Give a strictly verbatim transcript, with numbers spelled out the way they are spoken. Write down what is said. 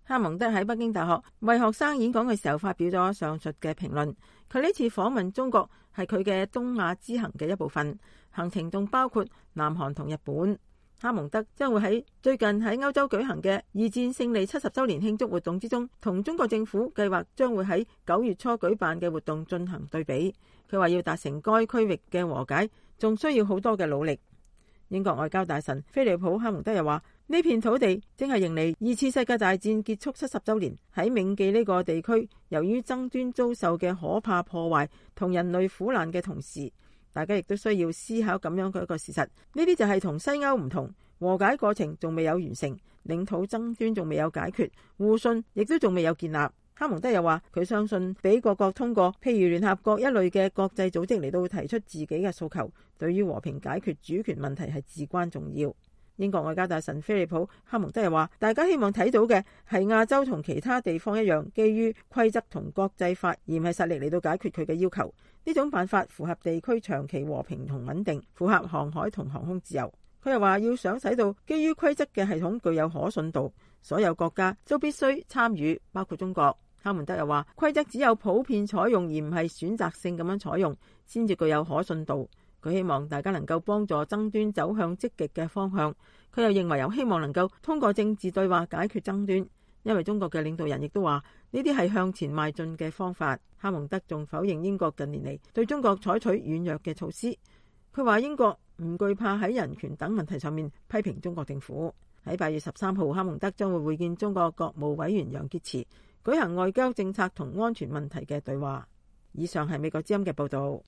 哈蒙德喺北京大學為學生演講嘅時候發表咗上述嘅評論。佢呢次訪問中國係佢嘅東亞之行嘅一部分，行程仲包括南韓同日本。哈蒙德將會喺最近喺歐洲舉行嘅二戰勝利七十週年慶祝活動之中，同中國政府計劃將會喺九月初舉辦嘅活動進行對比。佢話要達成該區域嘅和解，仲需要好多嘅努力。英國外交大臣菲利普哈蒙德又話：呢片土地正係迎嚟二次世界大戰結束七十週年，喺銘記呢個地區由於爭端遭受嘅可怕破壞同人類苦難嘅同時，大家亦都需要思考咁樣嘅一個事實，呢啲就係同西歐唔同，和解過程仲未有完成，領土爭端仲未有解決，互信亦都仲未有建立。哈蒙德又話佢相信俾各國通過譬如聯合國一類嘅國際組織嚟到提出自己嘅訴求，對於和平解決主權問題係至關重要。英國外交大臣菲利普哈蒙德又話，大家希望睇到嘅係亞洲同其他地方一樣，基於規則同國際法而唔係實力嚟到解決佢嘅要求。呢種辦法符合地區長期和平同穩定，符合航海同航空自由。佢又話要想使到基於規則嘅系統具有可信度，所有國家都必須參與，包括中國。哈蒙德又話，規則只有普遍採用而唔係選擇性咁樣採用，先至具有可信度。佢希望大家能夠幫助爭端走向積極嘅方向。佢又認為有希望能夠通過政治對話解決爭端，因為中國嘅領導人亦都話呢啲係向前邁進嘅方法。哈蒙德仲否認英國近年嚟對中國採取軟弱嘅措施。佢話英國唔懼怕喺人權等問題上面批評中國政府。喺八月十三號，哈蒙德將會會見中國國務委員楊潔篪，舉行外交政策同安全問題嘅對話。以上係美國之音嘅報導。